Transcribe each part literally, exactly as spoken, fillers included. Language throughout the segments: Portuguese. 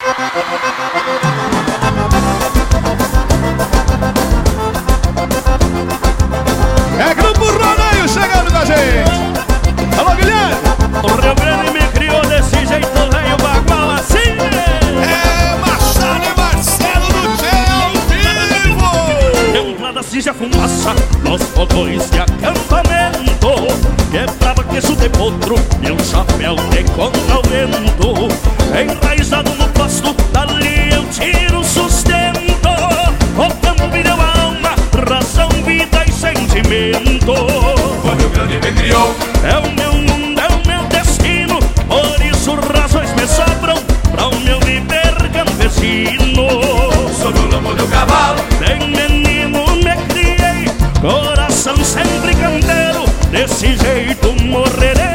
É Grupo Rodeio chegando com a gente. Alô, Guilherme. O Rio Grande me criou desse jeito, velho bagual assim. É Machado e Marcelo do Tchê ao vivo. Entrada cinza fumaça, nos fogões de acampamento. Quebrava queixo de potro e um chapéu de contra o vento. Enraizado no pasto, dali eu tiro sustento. O campo me deu a alma, razão, vida e sentimento. O Rio Grande me criou. É o meu mundo, é o meu destino. Por isso razões me sobram pra o meu viver campesino. Sou no lombo do cavalo. Bem menino me criei, coração sempre campeiro. Desse jeito morrerei.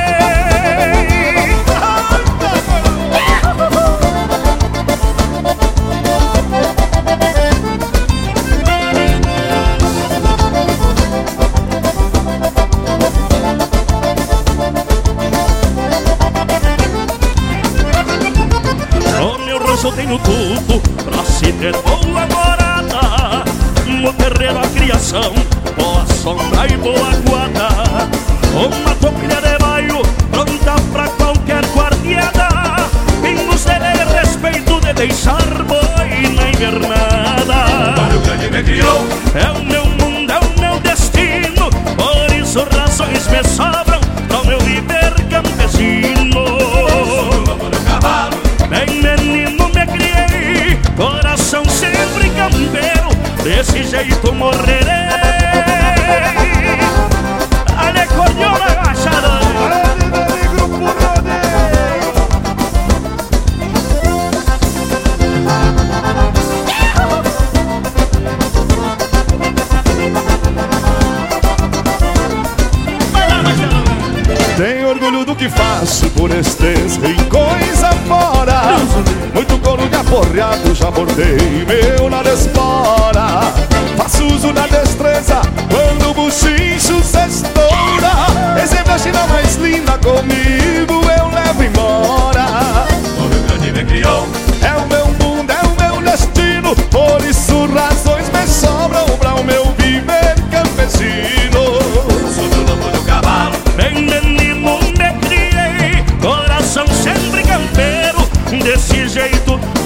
No meu rancho eu tenho tudo pra se ter boa morada. No terreno a criação, boa sombra e boa guarda. Uma topilha de baio pronta pra qualquer guardiada. Pingos de lei, respeito de deixar boi na invernada. O Rio Grande me criou. É o meu mundo, é o meu destino. Por isso razões me sobram pra o meu viver campesino. Sou no lombo do cavalo. Bem menino me criei, coração sempre campeiro. Desse jeito morrerei. Ale corniola agachada. Ale, Grupo Rodeio. Tenho orgulho do que faço por estes rincões afora. Muito couro caporreado já bordei meu na espora. Faço uso da destreza quando o buchincho se estoura. Exemplo a China mais linda, comigo eu levo embora. O Rio Grande me criou. É o meu mundo, é o meu destino. Por isso razões me sobram pra o meu viver campesino. Sou do lombo do cavalo. Bem menino me criei, coração sempre campeiro. Desse jeito